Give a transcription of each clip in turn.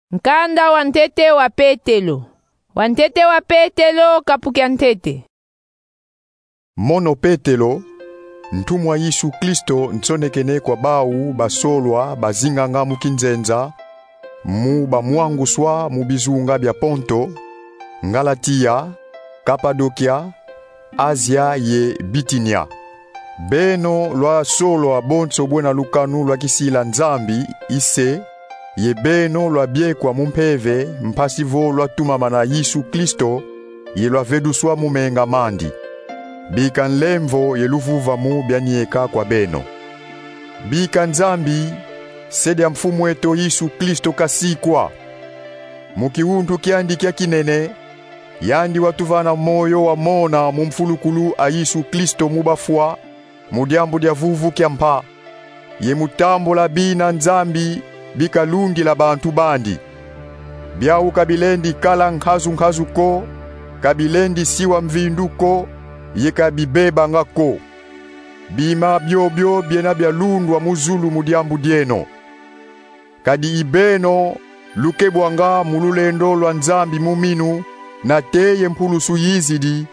Nkanda wa ntete wa Petelo. Wantete wa Petelo kapukya ntete. Mono Petelo, ntumwa Yesu Kristo ntsonekene kwa bau basolwa bazinganga mukinzenza mu bamwanguswa mu bizunga bya Ponto, Ngalatia, Kapadokia, Asia ye Bitinia. Beno lwa solwa bonso bwena lukanu lwa kisila nzambi ise ye beno lwa bie kwa mumpeve mpasivo lwa tumamana Yesu Kristo ye lwa veduswa mumenga mandi. Bika nlemvo ye luvuva mu byanieka kwa beno. Bika nzambi sede ya mfumu weto Yesu Kristo kasikwa. Mukiuntu kiandi kia kinene yandi watuvana moyo wa mona mumfulukulu a Yesu Kristo mubafua mudiambu dia vuvu kiampa. Ye mutambo la bina nzambi bika lundi la bantu bandi. Biau kabilendi kala nkhazu-nkhazuko, kabilendi siwa mvinduko, ye kabibeba ngako. Bima biobyo biena bia lundwa muzulu mudiambu dieno. Kadi ibeno lukebwanga mululendo lwa nzambi muminu na teye mpulusu yizidi.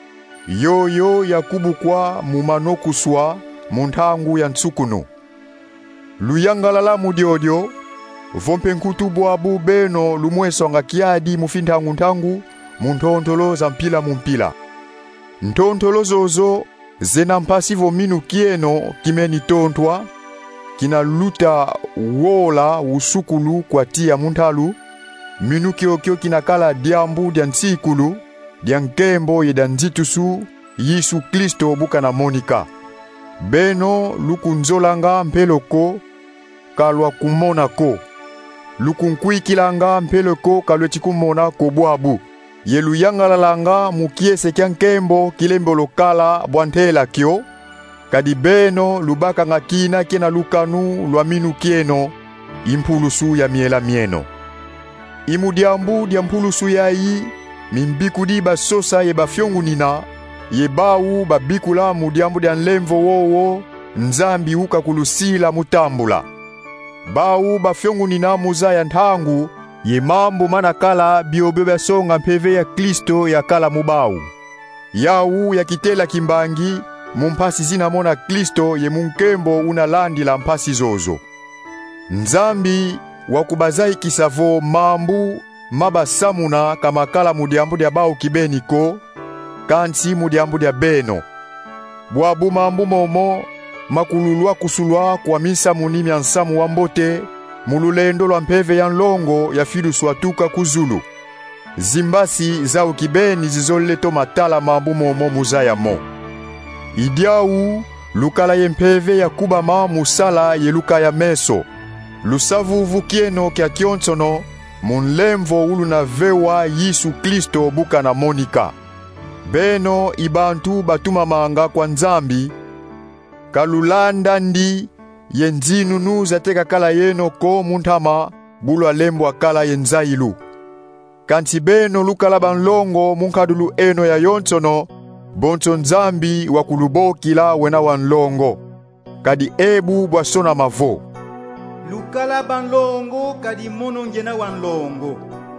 Yoyo yakubukwa mumanokuswa muntangu ya ntsukunu. Luyangalala mudiodio, vompe nkutubwabu beno lumwesonga kiadi mufintangu ntangu, muntontolo za mpila mumpila. Ntontolo zozo zena mpasivo minu kieno kimeni tontwa, kina luta wola usukulu kwa tia muntalu, minu kiokio kinakala diambu dia nsikulu, dia nkembo ye danzitusu, Yesu Kristo buka na Monika. Beno lukunzolanga mpeloko, kalwa kumona ko. Lukunkwikilanga mpeloko kalwe chikumona ko bwabu. Yelu yangalalanga mukiese kya nkembo kilembo lokala bwantela kyo. Kadi beno lubaka ngakina kena lukanu lwa minu kieno impulusu ya miela mieno. Imudiambu dia mpulusu yai mimbikudi basosa ye bafyongu nina ye bau babikula mudiambu dia nlemvo wowo nzambi uka kulusila mutambula. Bau bafyongu nina muza ya ntangu ye mambo manakala biobebe songa mpeve ya Kristo ya kala mubau. Yau ya kitela kimbangi mumpasi zinamona Kristo ye munkembo unalandi la mpasi zozo. Nzambi wakubazai kisavo mambu mabasamuna kamakala mudiambu dia bau kibeniko kansi mudiambu dia beno. Bwabu mambu momo makululwa kusulwa kwa misa munimi ansamu wambote mululendo lwa mpeve ya nlongo ya filu swatuka kuzulu. Zimbasi za ukibeni zizoleto matala mambu momo muzaya mo. Idiau lukala ye mpeve ya kubama musala ye luka ya meso. Lusavuvu kieno kia kionsono munlemvo ulu na vewa Yesu Kristo buka na Monika. Beno ibantu batumamanga kwa nzambi kalulanda ndi yenzinu zateka kala yeno ko muntama bulwa lembo akala yenzailu. Kanti beno lukala banlongo munkadulu eno ya yonsono bonso nzambi wakulubokila wena wanlongo. Kadi ebu bwasona mavo. Lukala banlongo kadi mono ngena wanlongo.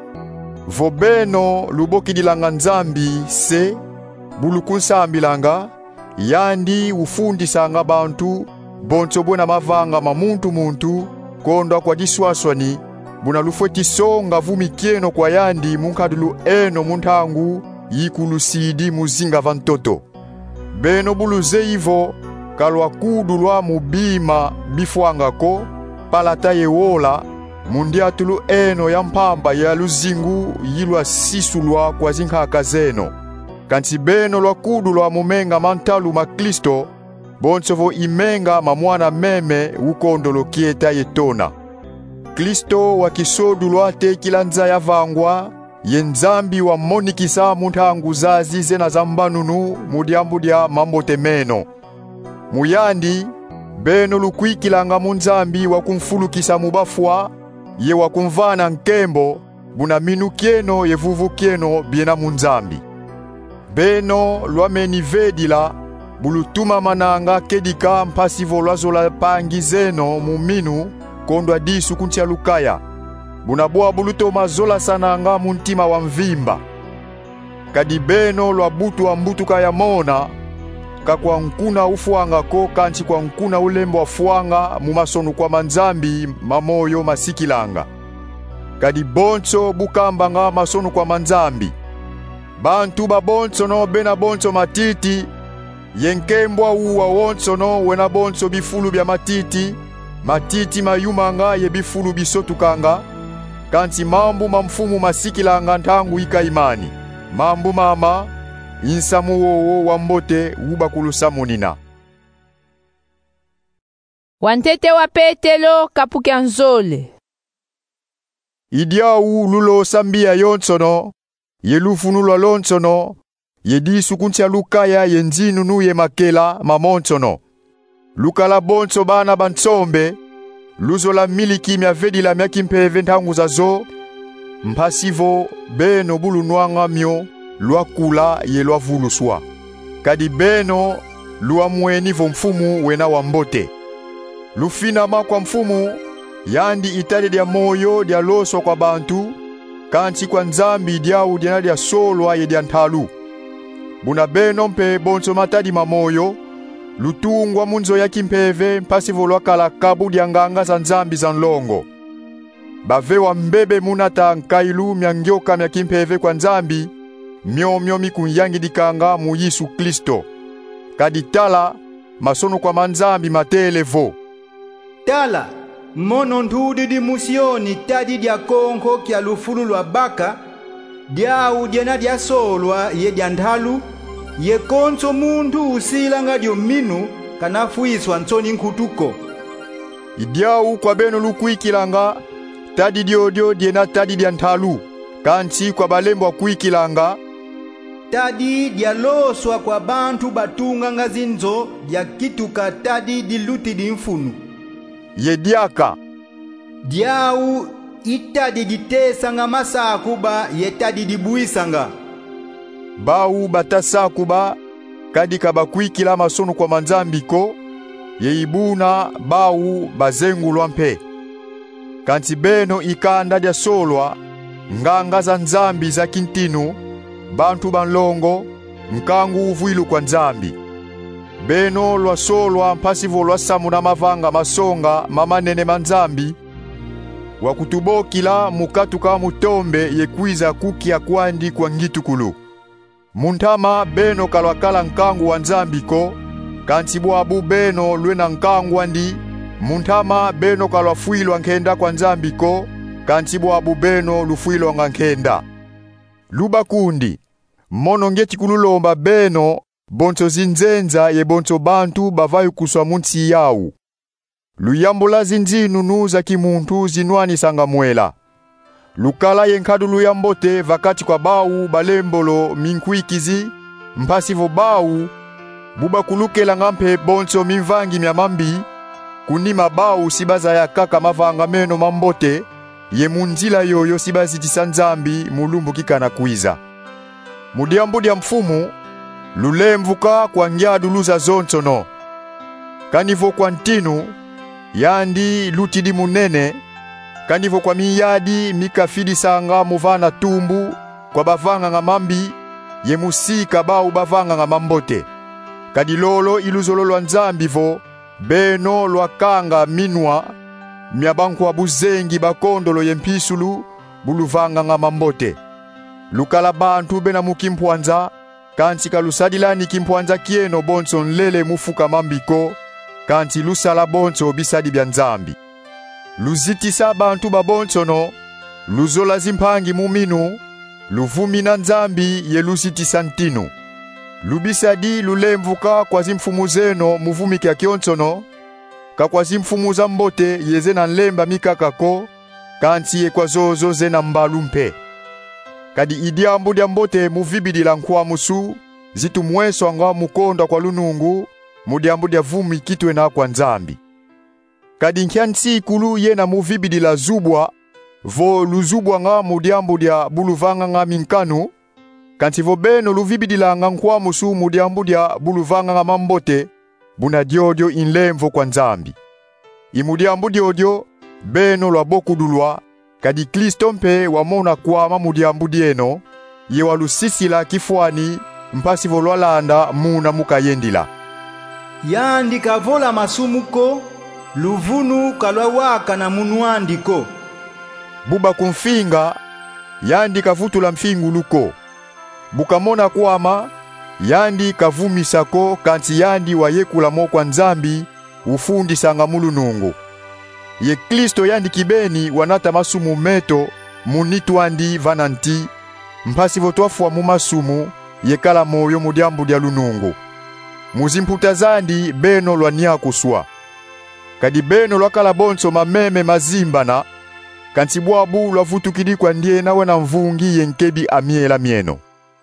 Vobeno lubokidilanga nzambi se bulukunsambilanga yandi ufundisanga bantu bonso bwena mavanga muntu kondwa kwa diswaswani buna lufwetisonga vumikieno kwa yandi munkadulu eno muntangu yikulusidi muzinga vantoto. Beno buluze ivo kalwa kudulwa mubima bifuangako palata yewola mundiatulu eno ya mpamba ya luzingu yilwa sisulwa kwa zinkaka zeno. Kanti beno lwa kudulwa mumenga mantalu ma Kristo bonsovo imenga mamwana meme ukondolo kieta yetona. Kristo wakisodulwa tekilanza ya vangwa yenzambi wa monikisa muntangu zazi zena zambanunu mudiambu dia mambote meno. Muyandi beno lukwikilanga munzambi wakumfulukisa mubafua ye wakumvana nkembo buna minu kieno ye vuvu kieno biena munzambi. Beno lwameni vedila bulutuma mananga kedika mpasivo lwazola pangizeno muminu kondwa disu kuntia lukaya. bunabwa buluto mazola sana nga muntima wa mvimba. Kadi beno lwa butu wa mbutuka ya mona, kakwa nkuna ufuanga ko kanchi kwa nkuna ulembo wa fuanga mumasonu kwa manzambi mamoyo masikilanga. Kadi boncho bukamba nga masonu kwa manzambi. Bantu ba boncho no bena boncho matiti, yenkembwa uwa woncho no wena boncho bifulu bya matiti, matiti mayuma nga ye bifulu bisotukanga, kanti mambu mamfumu masikilanga ntangu ika imani. Mambu mama, insamu wowo wambote ubakulusa munina. Wantete wa Petelo kapukia nzole. Idiau lulo sambia yonsono, yelufunulwa lonsono, yedisu kuntia lukaya yenzinu ye makela mamonsono. Lukala bonso bana bansombe, luzo la miliki mya vedi la myakimpeve ntangu za zo, mpasivo beno bulu nwanga myo, luakula ye luavuluswa. Kadi beno luamweni vo mfumu wena wambote. Lufina makwa mfumu, yandi itali dia moyo dia loso kwa bantu, kanchi kwa nzambi diau diana dia solwa ye dia ntalu. Buna beno mpe bonso matadi mamoyo, lutungwa munzo ya kimpeve mpasivo luakala kabu dia nganga za nzambi za nlongo. Bavewa mbebe munata nkailu myangyoka mya kimpeve kwa nzambi, myo mikunyangi dikanga mu Yesu Kristo. Kadi tala, masono kwa manzambi matelevo. Tala, mono ndudu di musioni tadi dia konko kia lufulu lwa baka, diau diana dia solwa ye dia ndalu, ye konso mundu usilanga dio minu kanafuiswa nsoni nkutuko. Idiau kwa beno lukuikilanga, tadi diodio diena tadi dia ntalu, kanchi kwa balembo wa kuikilanga, tadi dia loswa kwa bantu batunga ngazinzo dia kituka tadi diluti di mfunu. Ye diaka. Diau itadi ditesanga masakuba ye tadi dibuisanga. Bau batasakuba, kadi kabakuikila masono kwa manzambiko, ye ibuna bau bazengu lwampe. Kanti beno ikanda dia solwa, nganga za nzambi za kintinu, bantu banlongo, nkangu uvuilu kwa nzambi. Beno lwa solwa mpasivo lwa samu na mavanga masonga mamanene manzambi, wakutubokila mukatuka mutombe yekwiza kukia kwandi kwa ngitukulu. Muntama beno kalwakala nkangu wa nzambiko, kanti buabu beno lwena nkangu wandi, muntama beno kalwafuilwa nkenda kwa nzambiko, kanti buabu beno lufuilwa ngankenda. Luba kundi, mono ngeti kululomba beno, bonto zinzenza ye bonto bantu bavayu kuswa munsi yau. Luyambula zinzinu nuza kimuntu zinwani sangamwela. Lukala yenkadu luyambote vakati kwa bau balembolo minkwikizi, mpasivo bau, buba kulukela ngampe bonto mimvangi myamambi, kunima bau sibaza ya kaka mavanga meno mambote, ye munzila yoyo sibazi tisanzambi mulumbu kikana kuiza. Mudiambu dia mfumu, lulemvuka kwa ngyadu luza zonsono. Kanivo kwa ntinu, yandi lutidi munene, kanivo kwa miyadi mikafidi sanga muvana tumbu, kwa bavanga ngamambi, ye musika bau bavanga ngamambote. Kadilolo iluzololo nzambivo, beno lwakanga minwa, miabanku wa buzengi bakondolo yempisulu, buluvanga ngamambote. Lukala bantu bena mukimpwanza, kanti kalusadilani kimpwanza kieno bonso nlele mufuka mambiko, kanti lusala bonso bisadi bya nzambi. Luzitisa bantu babonso no, luzola zimpangi muminu, luvumina nzambi ye luzitisa ntinu. Lubisadi lulemvuka kwa zimfumu zeno muvumiki akionsono, kakwa zimfumu za mbote yezena nlemba mikakako, kanti ye kwa zozo zena mbalumpe. Kadi idiambu dia mbote muvibidila nkwa musu, zitu mweso anga mukonda kwa lunungu, mudiambu dia vumi kitwe na kwa nzambi. Kadi nkiansi kulu yena muvibidila zubwa, vo luzubwa nga mudiambu dia buluvanga nga minkanu, kanti vo beno luvibidila nga nkwa musu mudiambu dia buluvanga nga mambote, buna diodio inlemvo kwa nzambi. Imudiambu diodio, beno lwa bokudulwa, Kadi Kristo mpe wamona kwama mudiambu dieno, ye walusisila kifuani mpasi volwalanda muna mukayendila. Yandi kavola masumuko, luvunu kalwa waka na munuandiko. Buba kumfinga, yandi kavutula mfingu luko. Bukamona kwama, yandi kavumisako kanti yandi wayekula mokwa nzambi, ufundi sanga mulunungu. Ye Kristo yandi kibeni wanata masumu meto, munitu andi vananti, mpasi votwafua mu masumu, yekala moyo mudiambu dia lunungu. Muzimputa zandi beno lwa niakuswa. Kadi beno lwa kalabonso mameme mazimbana, kanti bwabu lwa vutukidikwa ndiye nawe na mvungi yenkebi amiela mieno.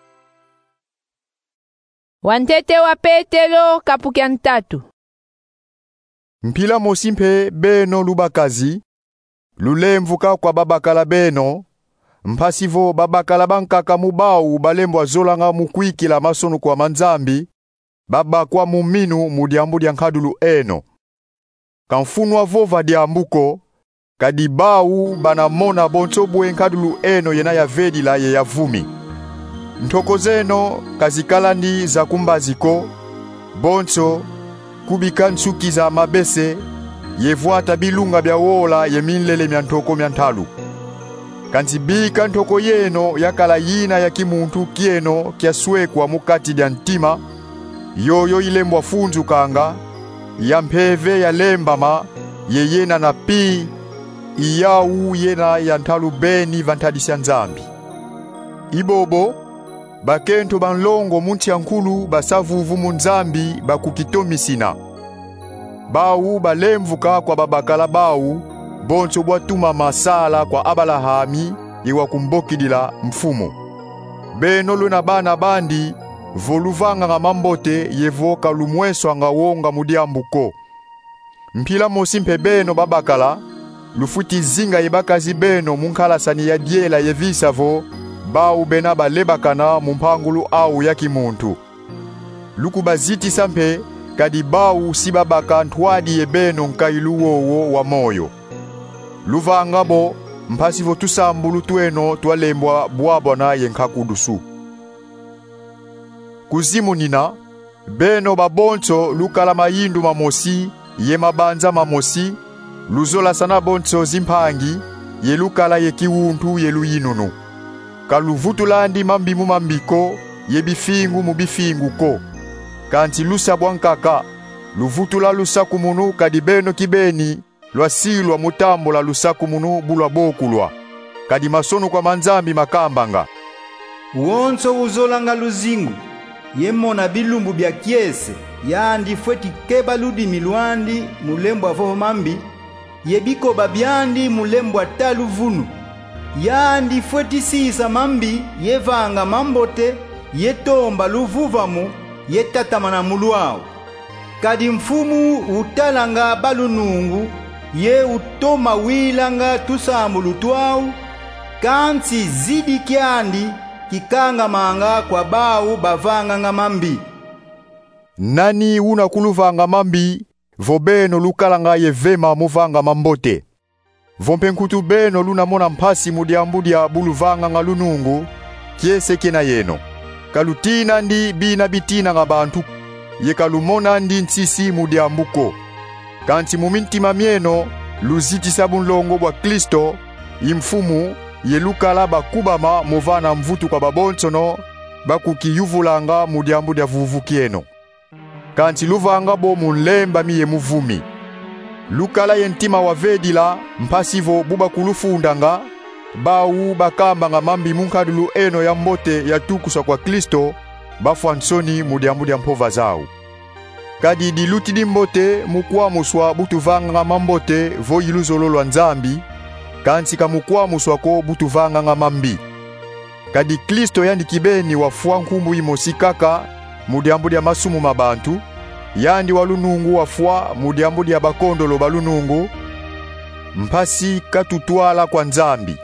Wantete wa Petelo kapukya ntatu. Mpila mosimpe beno lubakazi, lulemvuka kwa babakala beno, mpasivo babakala bankaka mubau balembwa zolanga mukwikila masonu kwa manzambi, baba kwa muminu mudiambu dia nkadulu eno. Kamfunwa vova diambuko, kadibau banamona bonsobwe nkadulu eno yena ya vedila ye ya vumi. Ntoko zeno kazikalandi za kumbaziko, bonso, kubika nsuki za mabese, yevuata bilunga bya wola ye minlele mya ntoko mya ntalu. Kanti bika ntoko yeno yakala yina ya kimuntu kieno kia swekwa mukati dia ntima, yoyo ilembwa funzu kanga, ya mpeve ya lembama, ye yena na pi, iyau yena ya ntalu beni vantadisya nzambi. Ibobo, bakento banlongo munti yankulu basavuvu munzambi bakukitomisina. Bau balemvuka kwa babakala bau, bonso bwatuma masala kwa Abalahami iwa kumbokidila mfumu. Beno luna bana bandi, voluvanga nga mambote yevoka lumweso nga wonga mudiambuko. Mpila mosimpe beno babakala, lufuti zinga yebakazi beno munkala sani ya diela yevisavo, bau bena balebakana mumpangulu au yaki muntu. Luku baziti sampe, kadi bau sibabaka ntwadi yebeno nkailu wowo wa moyo. Luvangabo, mpasivo tusambulu tueno tualembwa buabona yenkakudusu. Kuzimu nina, beno babonso lukala mayindu mamosi, ye mabanza mamosi, luzola sana bonso zimpangi, ye lukala ye kiwuntu ye luyinunu. Kaluvutulandi mambimu mambiko, ye bifingu mu bifingu ko. Kanti lusa bwankaka, luvutula lusa kumunu kadi beno kibeni, lwasilwa mutambo la lusa kumunu bulwa bokulwa. Kadi masonu kwa manzambi makambanga. Uonso uzolanga luzingu, yemona bilumbu bya kiese, yandi fweti keba ludi milwandi mulembwa vovo mambi, yebiko babyandi mulembwa talu vunu. Yandi fweti sisa mambi, yevanga mambote, yetomba luvuvamu, yetatamana muluao. Kadi mfumu utalanga balunungu, ye utoma wilanga tusambulu tuau, kansi zidi kiandi, kikanga manga kwa bau bavanga nga mambi. Nani una kuluvanga mambi, vobeno lukalanga ye vema muvanga mambote. Vompenkutu beno luna mona mpasi mudiambudia buluvanga nga lunungu, kiese kena yeno. Kalutina ndi bina bitina nga bantu, ye kalumona ndi nsisi mudiambuko. Kanti mumintima mieno, luziti sabunlongo bwa Kristo, imfumu, ye lukala bakubama movana mvutu kwa babonsono, bakukiyuvulanga mudiambudia vuvu kieno. Kanti luvanga bo munlemba miye muvumi. Lukala yentima wa vedila, mpasivo buba kulufundanga, bau bakamba nga mambi munkadulu eno ya mbote ya tukusa kwa Kristo, bafuansoni mudiambudia mpova zao. Kadi diluti di mbote mukwa muswa butuvanga nga mambote vo iluzololwa nzambi, kansi kamukwa muswa ko butuvanga nga mambi. Kadi Kristo yandi kibeni wafua nkumbu imosikaka, mudiambudia masumu mabantu, yandi walunungu wafua mudiambudia bakondolo balunungu, mpasi katutwala kwa nzambi.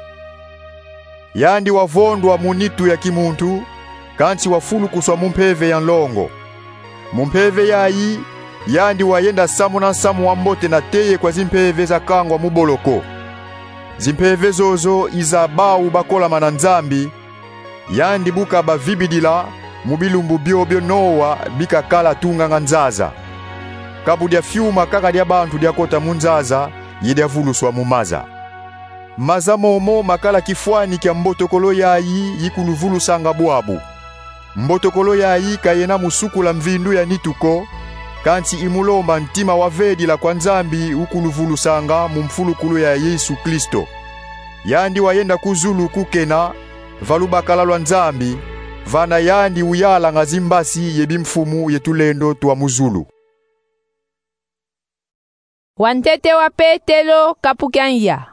Yandi wavondwa munitu ya kimuntu, kansi wafulu kuswa mumpeve ya nlongo. Mumpeve yayi, yandi wayenda samu na samu wambote na teye kwa zimpeve za kangwa muboloko. Zimpeve zozo iza bawu bakola mananzambi, yandi buka bavibidila mubilumbu byobyo Nowa bikakala tunga nganzaza. Kabudya fyuma kakadya bantu dyakota munzaza yedya vuluswa mumaza. Maza momo makala kifwani kya mbotokolo yayi yikuluvulusanga bwabu. Mbotokolo yayi kayena musukula mvindu ya nituko, kanti imulomba ntima wavedi la kwa nzambi ukuluvulusanga mumfulukulu ya Yesu Kristo. Yandi wayenda kuzulu kukena, valubakala lwa nzambi, vana yandi uyala ngazimbasi yebimfumu yetulendo tuwa muzulu. Wantete wa Petelo kapukyanya.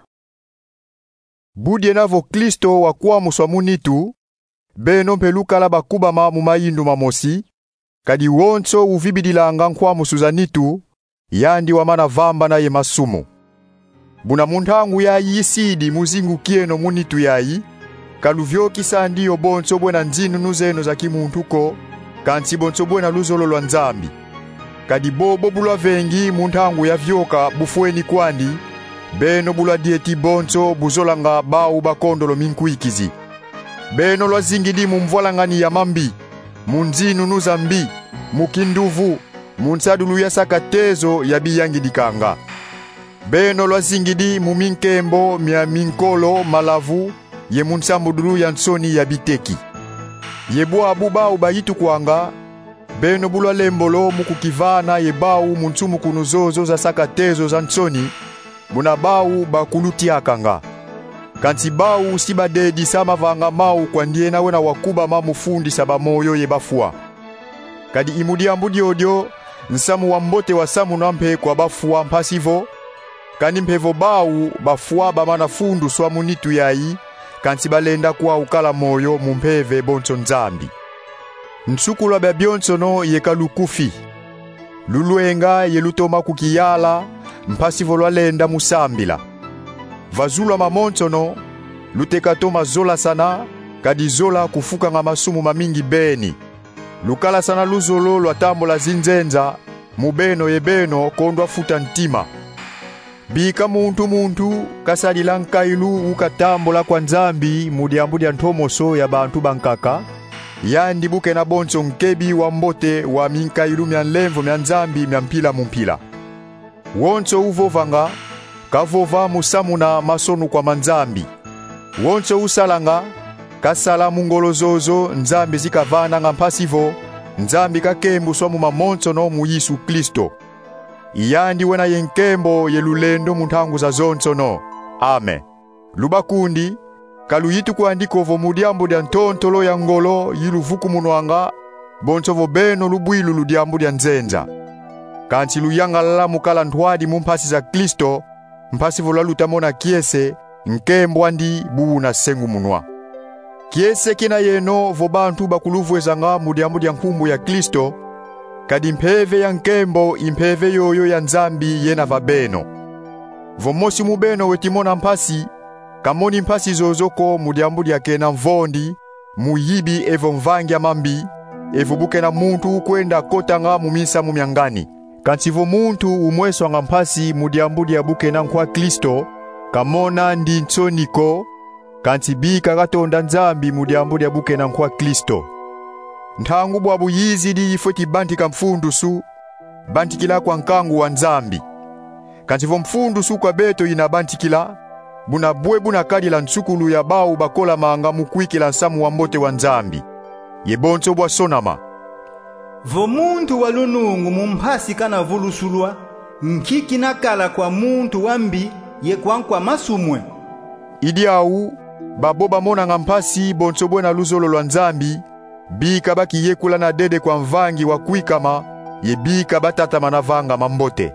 Budye navo Kristo wakuwa muswa munitu, beno mpelukala bakubama mumayindu mamosi, kadi wonso uvibidilanga nkwa musuzanitu, yandi wamana vamba na ye masumu. Buna muntangu ya yisidi muzingu kieno munitu yayi, kaluvyo kisandi yo bonso bwena nzinu nuzeno za kimuntuko, kansi bonso bwena luzolo lwa nzambi. Kadi bobo bulwa vengi muntangu ya vyoka bufueni kwandi, beno bulwa dieti bonso buzolanga bawu bakondolo minkuikizi. Beno lwa zingidi mumvolangani ya mambi, munzinu nuzambi, mukinduvu, munsadulu ya sakatezo ya biyangidikanga. Beno lwa zingidi muminkembo mia minkolo malavu ye munsambudulu ya nsoni ya biteki. Yebwa abuba ubayitu kwanga, beno bulwa lembolo mukukivana yebawu munsumu kunuzozo za sakatezo za nsoni, buna bawu bakulutiakanga. Kanti bawu sibadedi sama vanga mau kwa ndiena wena wakuba mamufundi sabamoyo yebafua. Kadi imudiambudi odio, nsamu wambote wasamu nampe kwa bafua mpasivo, kani mpevo bawu bafua bamana fundu swa munitu yayi, kanti balenda kwa ukala moyo mumpeve bonso nzambi. Nsukula babionso no yekalukufi. Luluenga yelutoma kukiyala, mpasivo lwalenda musambila. Vazula mamonso no, lutekatoma zola sana, kadi zola kufuka nga masumu mamingi beni. Lukala sana luzolo lwa tambo la zinzenza, mubeno yebeno kondwa futa ntima. Bika muntu kasali lankailu ukatambo la kwa nzambi mudiambudi antomoso ya bantu bankaka, yandi buke na bonso nkebi wa mbote wa minkailu mianlemvo mianzambi miampila mumpila. Wonso uvovanga, kavova musamuna masonu kwa manzambi. Wonso usalanga, kasala mungolozozo nzambi zikavana nga mpasivo, nzambi kakembu swamu mamonso no mu Yesu Kristo. Iyandi wena yenkembo yelulendo muntangu za zonso no. Amen. Lubakundi, kaluyitu kwa ndikovo mudiambu dia ntontolo ya ngolo yiluvuku munuanga, bonsovo beno lubwilu ludiambu dia nzenza. Kanti luyanga lala mukala ntwadi mumpasi za Kristo, mpasivo lalutamona kiese, nkembo andi buu na sengu munwa. Kiese kina yeno vobantu bakuluvwezanga mudiambu dia nkumbu ya Kristo, kadi mpeve ya nkembo impeve yoyo ya nzambi yena vabeno. Vomosi mubeno wetimona mpasi, kamoni mpasi zozoko mudiambu dia kena mvondi, muyibi evo mvangi ya mambi, evo buke na muntu ukwenda kotanga mumisa mumiangani. Kantivo muntu umweswa nga mpasi mudiambu dia buke na nkwa Kristo, kamona ndi ntsoniko, kantibika gatonda nzambi mudiambu dia buke na nkwa Kristo. Ntangu bwabu yizidi ifoti bantika mfundusu, bantikila kwa nkangu wa nzambi. Kantivo mfundusu kwa beto ina bantikila, buna bwe buna kadi la nsukulu ya bawu bakola maanga mukwiki la nsamu wa mbote wa nzambi. Yebonso bwa sonama. Vo muntu walunungu mumpasi kana vulusulwa, nkiki nakala kwa muntu wambi ye kwa masumwe. Idi au, baboba mona nga mpasi bonso bwena luzolo lwa nzambi, bika baki yekula na dede kwa mvangi wa kuikama, ye bika batata manavanga mambote.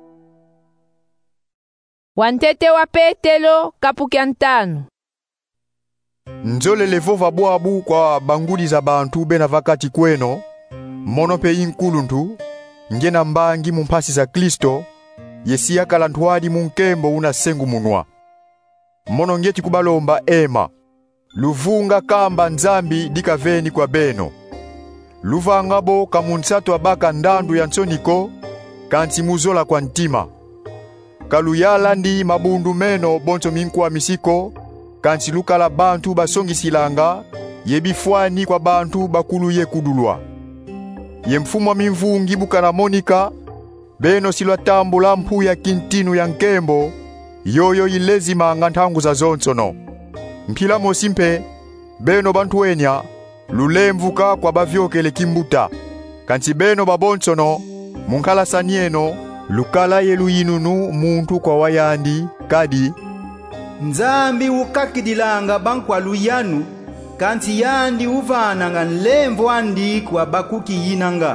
Wantete wa Petelo kapukyantano. Nzole levova bwabu kwa bangudi za bantu bena vakati kweno, monope inkuluntu, ngena mbangi mumpasi za Kristo, yesi akala ntwadi munkembo una sengu munwa. Mono ngeti kubalomba ema, luvunga kamba nzambi dikaveni kwa beno. Luvangabo kamunsato abaka ndandu ya nsoniko, kanti muzola kwa ntima. kaluyala ndi mabundu meno bonso minkwa misiko kansi lukala bantu basongisilanga yebifwani kwa bantu bakulu yekudulwa. Ye mfumo mimvungi bukana Monika beno silwa tambu la mpu ya kintinu ya nkembo yoyo ilezima ngantangu za zonsono. Mpila mosimpe beno bantu wenya lulemvuka kwa bavyokele kimbuta kansi beno babonsono munkala sanieno lukala yeluyinunu muntu kwa wayandi kadi Nzambi ukakidilanga bankwa luyanu kansi yandi uvana nga nlemvo andi kwa bakuki yinanga.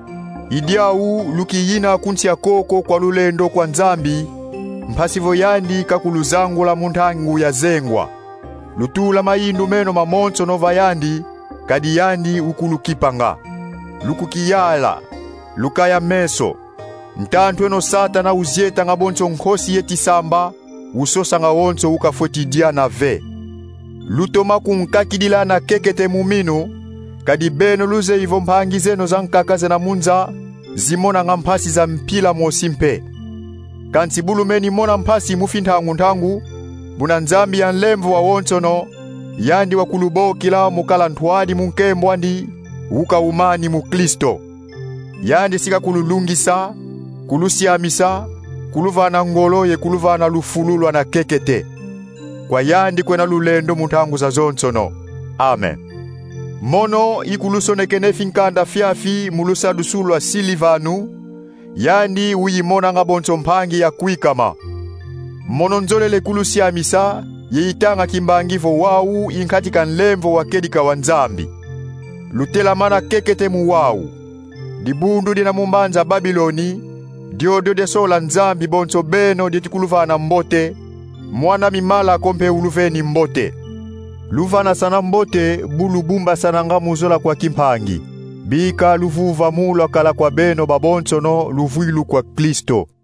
Idiau lukiyina kunsi ya koko kwa lulendo kwa Nzambi mpasivo yandi kakuluzangu la muntangu ya zengwa. Lutula mayindu meno mamonso nova yandi kadi yandi ukulukipanga. Lukukiyala lukaya meso ntantu eno Satana uzieta nga bonso nkosi yetisamba usosa nga wonso ukafwetidia na ve. Lutoma kunkakidila na kekete muminu kadi beno luze ivo mpangi zeno za nkakaze na munza zimona nga mpasi za mpila mosimpe. Kansi bulumeni mona mpasi mufintangu buna Nzambi ya nlemvu wa wonsono yandi wakulubo kila mukala ntwadi munkembo andi uka umani mu Kristo. Yandi sika kululungisa, kulusiamisa, kuluvana ngolo ye kuluvana lufululwa na kekete. Kwa yandi kwena lulendo mutangu za zonsono. Amen. Mono ikulusonekene finkanda fiafi mulusa dusulwa silivanu, yandi uyimona nga bonso mpangi ya kuikama. Mono nzolele kulusiamisa ye itanga kimbangivo wau inkatika nlemvo wakedika wa Nzambi. Lutela mana kekete mu wau. Dibundu dina mumbanza Babiloni, diodo de sola Nzambi bonso beno ditikuluvana mbote, mwana mimala kompe uluveni mbote. Luvana sana mbote bulu bumba sana nga muzola kwa kimpangi. Bika luvuva mula kala kwa beno babonso no luvuilu kwa Kristo.